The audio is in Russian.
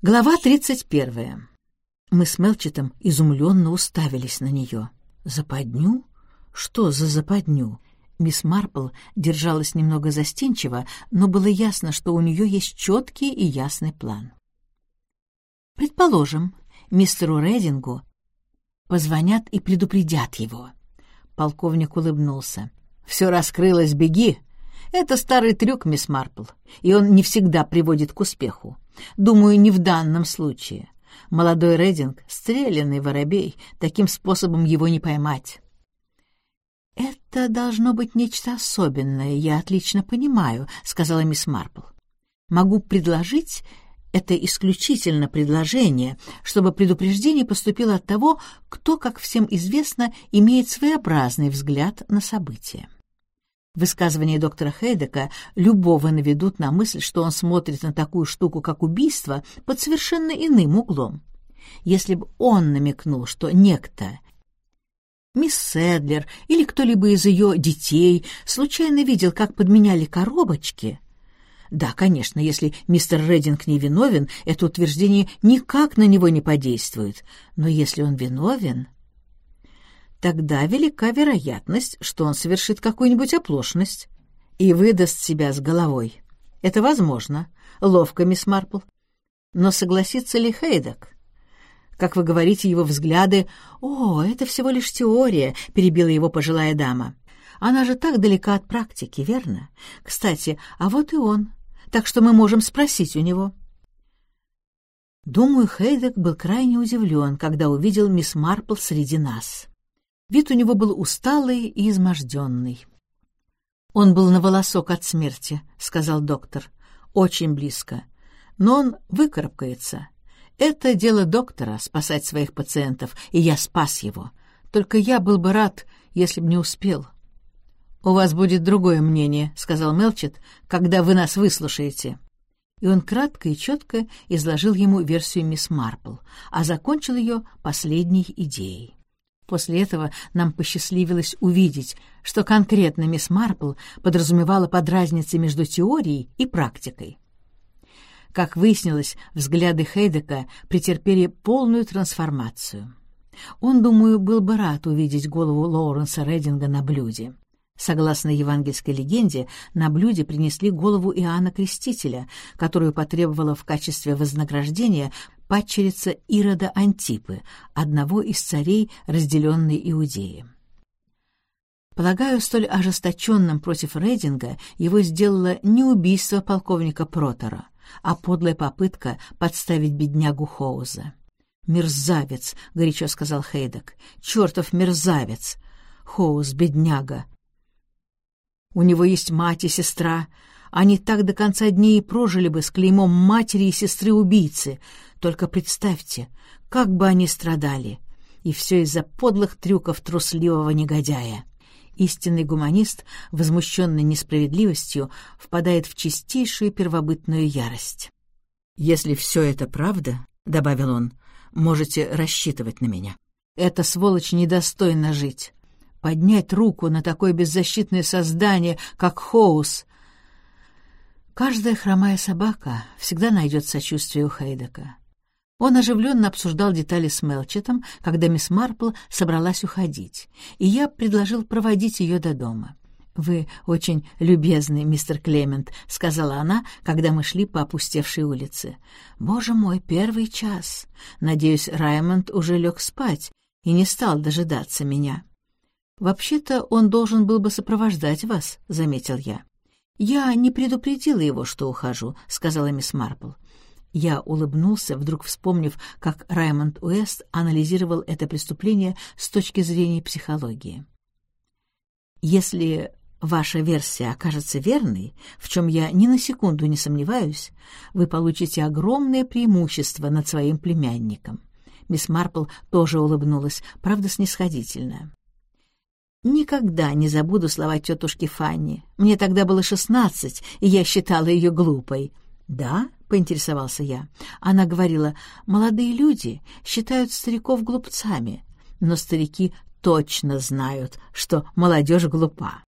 Глава 31. Мы с Мелчетом изумленно уставились на нее. «Западню? Что за западню?» Мисс Марпл держалась немного застенчиво, но было ясно, что у нее есть четкий и ясный план. «Предположим, мистеру Редингу позвонят и предупредят его». Полковник улыбнулся. «Все раскрылось, беги. Это старый трюк, мисс Марпл, и он не всегда приводит к успеху. Думаю, не в данном случае. Молодой Рединг — стрелянный воробей, таким способом его не поймать». «Это должно быть нечто особенное, я отлично понимаю», — сказала мисс Марпл. «Могу предложить, это исключительно предложение, чтобы предупреждение поступило от того, кто, как всем известно, имеет своеобразный взгляд на события». Высказывания доктора Хейдека любого наведут на мысль, что он смотрит на такую штуку, как убийство, под совершенно иным углом. Если бы он намекнул, что некто, мисс Седлер или кто-либо из ее детей, случайно видел, как подменяли коробочки... Да, конечно, если мистер Рединг не виновен, это утверждение никак на него не подействует. Но если он виновен... Тогда велика вероятность, что он совершит какую-нибудь оплошность и выдаст себя с головой. Это возможно. Ловко, мисс Марпл. Но согласится ли Хейдек? Как вы говорите, его взгляды... «О, это всего лишь теория», — перебила его пожилая дама. «Она же так далека от практики, верно? Кстати, а вот и он. Так что мы можем спросить у него». Думаю, Хейдек был крайне удивлен, когда увидел мисс Марпл среди нас. Вид у него был усталый и изможденный. «Он был на волосок от смерти», — сказал доктор. «Очень близко. Но он выкарабкается. Это дело доктора — спасать своих пациентов, и я спас его. Только я был бы рад, если б не успел». «У вас будет другое мнение», — сказал Мелчет, «когда вы нас выслушаете». И он кратко и четко изложил ему версию мисс Марпл, а закончил ее последней идеей. После этого нам посчастливилось увидеть, что конкретно мисс Марпл подразумевала под разницей между теорией и практикой. Как выяснилось, взгляды Хейдека претерпели полную трансформацию. Он, думаю, был бы рад увидеть голову Лоуренса Рединга на блюде. Согласно евангельской легенде, на блюде принесли голову Иоанна Крестителя, которую потребовала в качестве вознаграждения падчерица Ирода Антипы, одного из царей разделенной Иудеи. Полагаю, столь ожесточенным против Рединга его сделало не убийство полковника Протера, а подлая попытка подставить беднягу Хоуза. «Мерзавец», — горячо сказал Хейдек, — «чертов мерзавец! Хоуз, бедняга! У него есть мать и сестра. Они так до конца дней и прожили бы с клеймом матери и сестры-убийцы. Только представьте, как бы они страдали. И все из-за подлых трюков трусливого негодяя». Истинный гуманист, возмущенный несправедливостью, впадает в чистейшую первобытную ярость. «Если все это правда, — добавил он, — можете рассчитывать на меня. Эта сволочь недостойна жить. Поднять руку на такое беззащитное создание, как Хоуз. Каждая хромая собака всегда найдет сочувствие у Хейдека. Он оживленно обсуждал детали с Мелчетом, когда мисс Марпл собралась уходить, и я предложил проводить ее до дома. «Вы очень любезный, мистер Клемент», — сказала она, когда мы шли по опустевшей улице. «Боже мой, 1 час. Надеюсь, Раймонд уже лег спать и не стал дожидаться меня». «Вообще-то он должен был бы сопровождать вас», — заметил я. «Я не предупредила его, что ухожу», — сказала мисс Марпл. Я улыбнулся, вдруг вспомнив, как Раймонд Уэст анализировал это преступление с точки зрения психологии. «Если ваша версия окажется верной, в чем я ни на секунду не сомневаюсь, вы получите огромное преимущество над своим племянником». Мисс Марпл тоже улыбнулась, правда, снисходительно. Никогда не забуду слова тетушки Фанни. Мне тогда было 16, и я считала ее глупой. «Да?» — поинтересовался я. Она говорила: «Молодые люди считают стариков глупцами, но старики точно знают, что молодежь глупа».